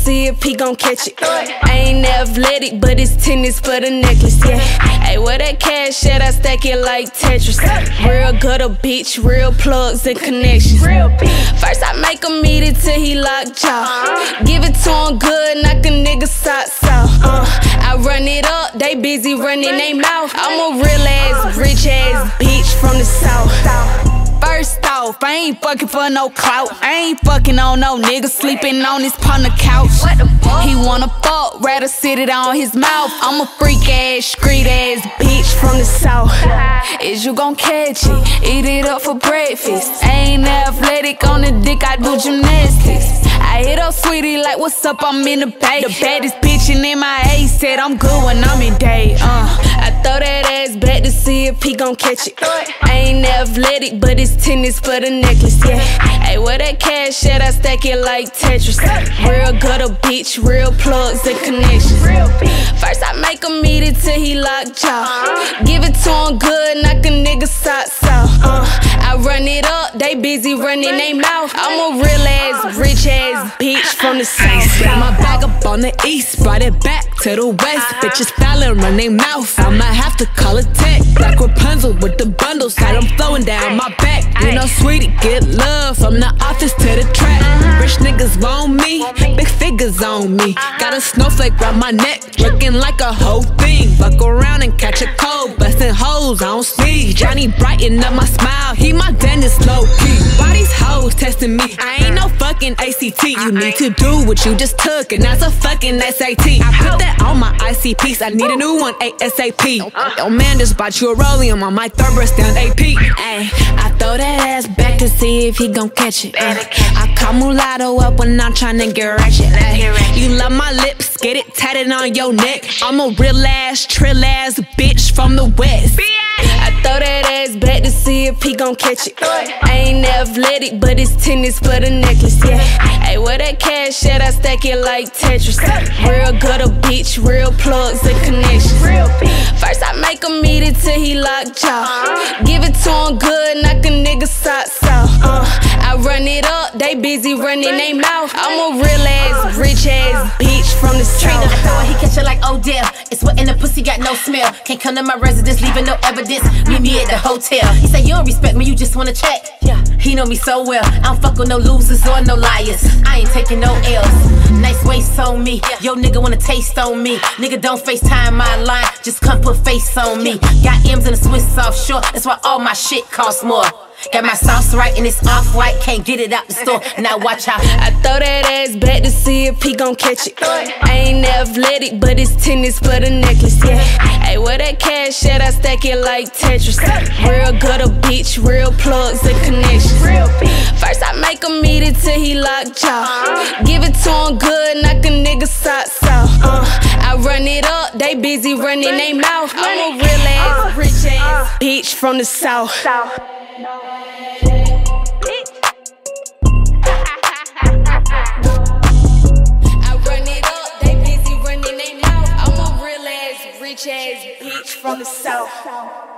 see if he gon' catch it. I ain't athletic, but it's tennis for the necklace, yeah. Hey, where that cash at? I stack it like Tetris. Real gutter bitch, real plugs and connections. First I make him eat it till he lock jaw. Give it to him good, knock a nigga socks off. I run it up, they busy running they mouth. I'm a real ass, rich ass bitch from the south. First off, I ain't fucking for no clout. I ain't fucking on no nigga sleeping on his partner couch. He wanna fuck, rather sit it on his mouth. I'm a freak ass, street ass bitch from the south. Is you gon' catch it? Eat it up for breakfast. I ain't athletic on the dick, I do gymnastics. I hit up Sweetie like, what's up, I'm in the bay. The baddest bitch in MIA said I'm good when I'm in day. I throw that ass back to see if he gon' catch it. I ain't athletic, but it's tennis for the necklace, yeah. Hey, where that cash at? I stack it like Tetris. Real gutter bitch, real plugs and connections. First I make him eat it till he lock jaw. Give it to him good, knock a nigga socks off. I run it up, they busy running they mouth. I'm a real ass, rich ass bitch from the south. Spread my bag up on the east, brought it back to the west. Bitches styling, run they mouth. I might have to call it tech. Black Rapunzel with the bundles, got them flowing down my back. You know, Sweetie, get love from the office to the track. Rich niggas want me, big figures on me. Got a snowflake round my neck, looking like a whole thing. Fuck around and catch a cold, bustin' hoes on speed. Johnny brighten up my smile, he my dentist low key. Why these hoes testing me? I ain't no fucking ACT. You need to do what you just took, and that's a fucking SAT. I put that on my ICPs, I need a new one ASAP. Yo man just bought you a rollie, on my third breast down AP. Ay, I throw that ass back to see if he gon' catch it. I call mulatto up when I'm tryna get ratchet. You love my lips, get it tatted on your neck. I'm a real ass, trill ass bitch from the west. I throw that ass back to see if he gon' catch it. I ain't athletic, but it's tennis for the necklace, yeah. Hey, where that cash at? I stack it like Tetris. Real gutter bitch, real plugs and connections. First I make him eat it till he lock jaw. Give it to him good, knock a nigga socks off. I run it up, they busy running they mouth. I'm a real ass, rich ass bitch from the south. I throw it, he catch it like Odell. It's wet in the pussy, got no smell. Can't come to my residence, leaving no evidence. Meet me at the hotel. He say, you don't respect me, you just wanna check. Yeah, he know me so well. I don't fuck with no losers or no liars. I ain't taking no L's. Nice waist on me. Yo, nigga wanna taste on me. Nigga, don't FaceTime my line, just come put face on me. Got M's in a Swiss offshore, that's why all my shit costs more. Got my sauce right and it's off-white, can't get it out the store. Now watch out. I throw that ass back to see if he gon' catch it. I ain't athletic, but it's tennis for the necklace, yeah. Hey, where that cash at? I stack it like Tetris. Real gutter bitch, real plugs and connections. First I make him eat it till he lock jaw. Give it to him good, knock a nigga socks off. I run it up, they busy running they mouth. I'm a real ass, rich ass bitch from the south. Rich ass bitch from the south.